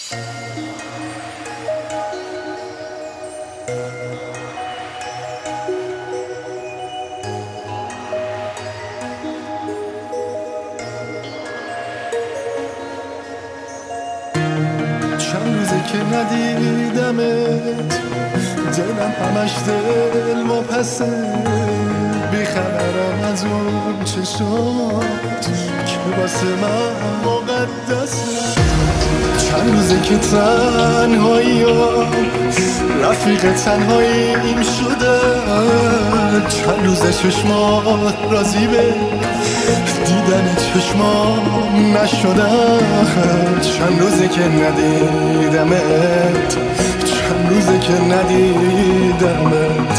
چند روزه که ندیدمت، دلم همش دل و پسه، بیخبرم از اون چشات که واسه من مقدسه. چند روزه که تنهاییم، رفیق تنهاییم شده، چند روزه چشمات راضی به دیدن چشمام نشدن. چند روزه که ندیدمت، چند روزه که ندیدمت.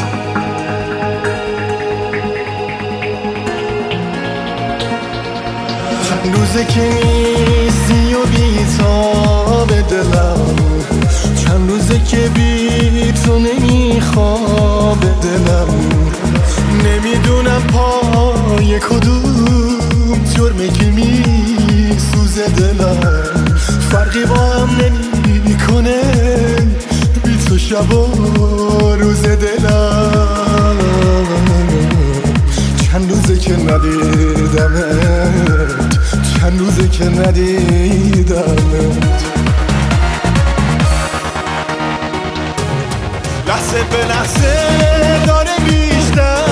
چند روزه که نیستی و بی‌تاب دلم، چند روزه که بی تو نمیخواب دلم. نمیدونم پای کدوم جرمه که میسوزه دلم، فرقی با هم نمیکنه بی تو شب و روز دلم. چند روزه که ندیدمت، چند روزه که ندیدمت. لحظه به لحظه داره بیشتر